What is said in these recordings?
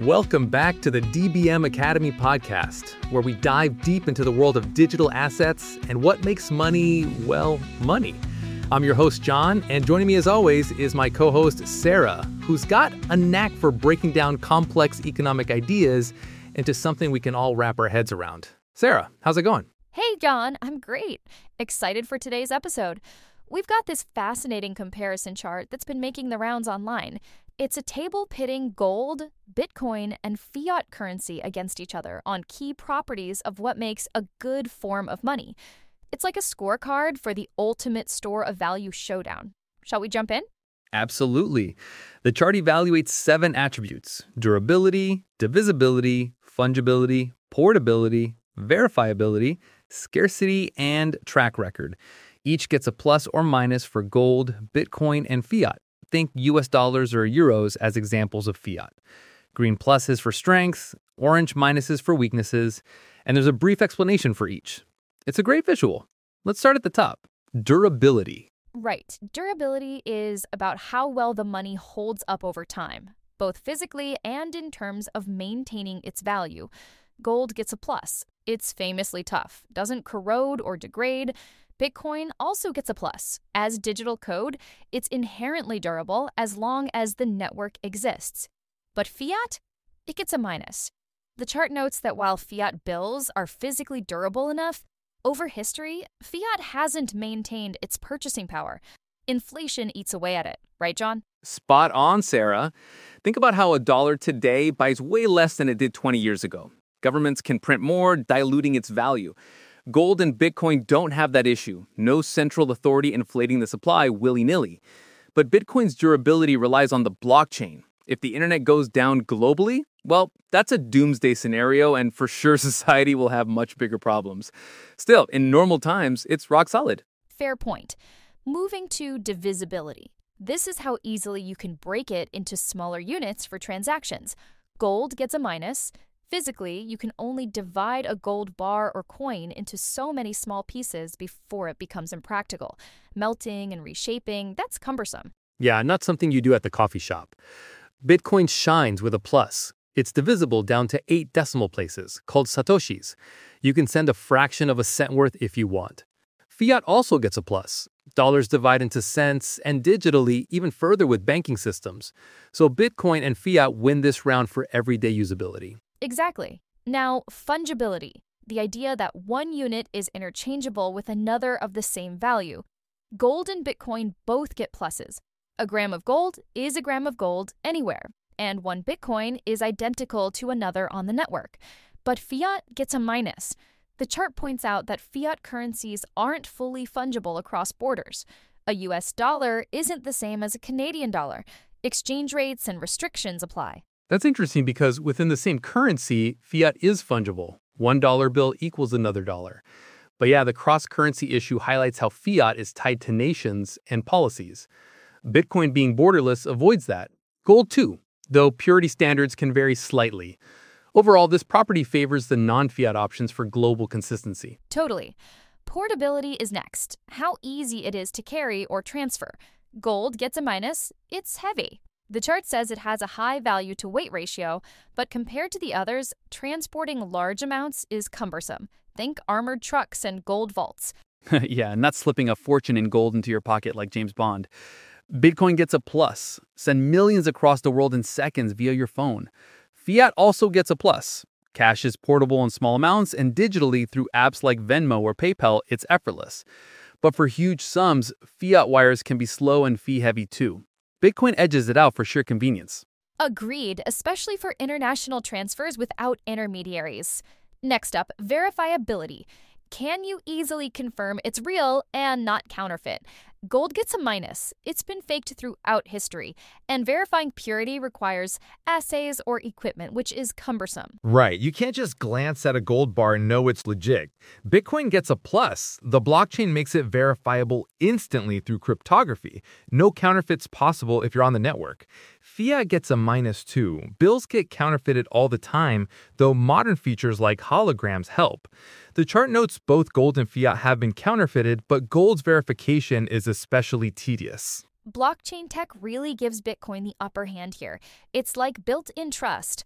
Welcome back to the DBM Academy podcast, where we dive deep into the world of digital assets and what makes money, well, money. I'm your host, John, and joining me as always is my co-host, Sarah, who's got a knack for breaking down complex economic ideas into something we can all wrap our heads around. Sarah, how's it going? Hey, John, I'm great. Excited for today's episode. We've got this fascinating comparison chart that's been making the rounds online. It's a table pitting gold, Bitcoin, and fiat currency against each other on key properties of what makes a good form of money. It's like a scorecard for the ultimate store of value showdown. Shall we jump in? Absolutely. The chart evaluates 7 attributes: durability, divisibility, fungibility, portability, verifiability, scarcity, and track record. Each gets a plus or minus for gold, Bitcoin, and fiat. Think US dollars or euros as examples of fiat. Green pluses for strength, orange minuses for weaknesses, and there's a brief explanation for each. It's a great visual. Let's start at the top. Durability. Right. Durability is about how well the money holds up over time, both physically and in terms of maintaining its value. Gold gets a plus. It's famously tough, doesn't corrode or degrade. Bitcoin also gets a plus. As digital code, it's inherently durable as long as the network exists. But fiat? It gets a minus. The chart notes that while fiat bills are physically durable enough, over history, fiat hasn't maintained its purchasing power. Inflation eats away at it, right, John? Spot on, Sarah. Think about how a dollar today buys way less than it did 20 years ago. Governments can print more, diluting its value. Gold and Bitcoin don't have that issue. No central authority inflating the supply willy-nilly. But Bitcoin's durability relies on the blockchain. If the internet goes down globally, well, that's a doomsday scenario, and for sure society will have much bigger problems. Still, in normal times, it's rock solid. Fair point. Moving to divisibility. This is how easily you can break it into smaller units for transactions. Gold gets a minus. Physically, you can only divide a gold bar or coin into so many small pieces before it becomes impractical. Melting and reshaping, that's cumbersome. Yeah, not something you do at the coffee shop. Bitcoin shines with a plus. It's divisible down to 8 decimal places, called satoshis. You can send a fraction of a cent worth if you want. Fiat also gets a plus. Dollars divide into cents, and digitally even further with banking systems. So Bitcoin and fiat win this round for everyday usability. Exactly. Now, fungibility, the idea that one unit is interchangeable with another of the same value. Gold and Bitcoin both get pluses. A gram of gold is a gram of gold anywhere, and one Bitcoin is identical to another on the network. But fiat gets a minus. The chart points out that fiat currencies aren't fully fungible across borders. A US dollar isn't the same as a Canadian dollar. Exchange rates and restrictions apply. That's interesting because within the same currency, fiat is fungible. $1 bill equals another dollar. But yeah, the cross-currency issue highlights how fiat is tied to nations and policies. Bitcoin being borderless avoids that. Gold too, though purity standards can vary slightly. Overall, this property favors the non-fiat options for global consistency. Totally. Portability is next. How easy it is to carry or transfer. Gold gets a minus. It's heavy. The chart says it has a high value to weight ratio, but compared to the others, transporting large amounts is cumbersome. Think armored trucks and gold vaults. Yeah, not slipping a fortune in gold into your pocket like James Bond. Bitcoin gets a plus. Send millions across the world in seconds via your phone. Fiat also gets a plus. Cash is portable in small amounts, and digitally through apps like Venmo or PayPal, it's effortless. But for huge sums, fiat wires can be slow and fee-heavy too. Bitcoin edges it out for sheer convenience. Agreed, especially for international transfers without intermediaries. Next up, verifiability. Can you easily confirm it's real and not counterfeit? Gold gets a minus. It's been faked throughout history, and verifying purity requires assays or equipment, which is cumbersome. Right. You can't just glance at a gold bar and know it's legit. Bitcoin gets a plus. The blockchain makes it verifiable instantly through cryptography. No counterfeits possible if you're on the network. Fiat gets a minus too. Bills get counterfeited all the time, though modern features like holograms help. The chart notes both gold and fiat have been counterfeited, but gold's verification is especially tedious. Blockchain tech really gives Bitcoin the upper hand here. It's like built-in trust.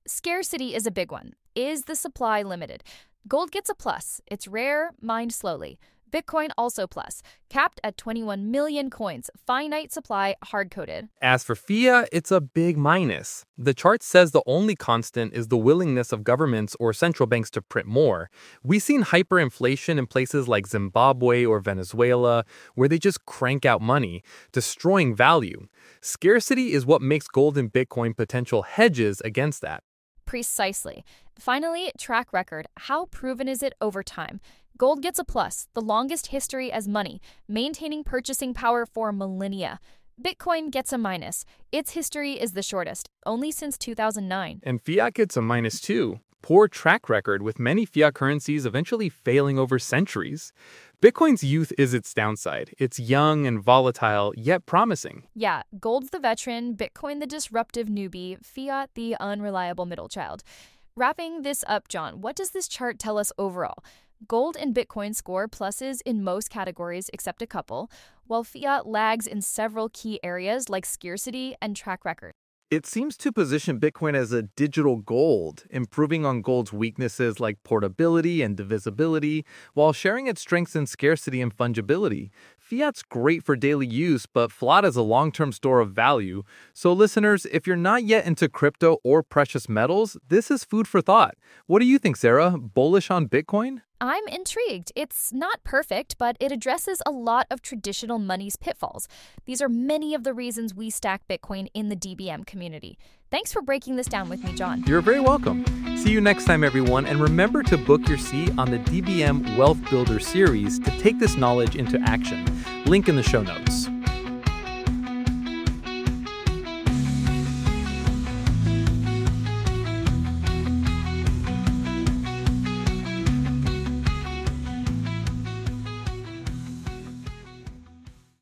Scarcity is a big one. Is the supply limited? Gold gets a plus. It's rare, mined slowly. Bitcoin also plus, capped at 21 million coins, finite supply, hard-coded. As for fiat, it's a big minus. The chart says the only constant is the willingness of governments or central banks to print more. We've seen hyperinflation in places like Zimbabwe or Venezuela, where they just crank out money, destroying value. Scarcity is what makes gold and Bitcoin potential hedges against that. Precisely. Finally, track record. How proven is it over time? Gold gets a plus, the longest history as money, maintaining purchasing power for millennia. Bitcoin gets a minus. Its history is the shortest, only since 2009. And fiat gets a minus too. Poor track record, with many fiat currencies eventually failing over centuries. Bitcoin's youth is its downside. It's young and volatile, yet promising. Yeah, gold's the veteran, Bitcoin the disruptive newbie, fiat the unreliable middle child. Wrapping this up, John, what does this chart tell us overall? Gold and Bitcoin score pluses in most categories except a couple, while fiat lags in several key areas like scarcity and track record. It seems to position Bitcoin as a digital gold, improving on gold's weaknesses like portability and divisibility, while sharing its strengths in scarcity and fungibility. Fiat's great for daily use, but flawed as a long-term store of value. So listeners, if you're not yet into crypto or precious metals, this is food for thought. What do you think, Sarah? Bullish on Bitcoin? I'm intrigued. It's not perfect, but it addresses a lot of traditional money's pitfalls. These are many of the reasons we stack Bitcoin in the DBM community. Thanks for breaking this down with me, John. You're very welcome. See you next time, everyone, and remember to book your seat on the DBM Wealth Builder series to take this knowledge into action. Link in the show notes.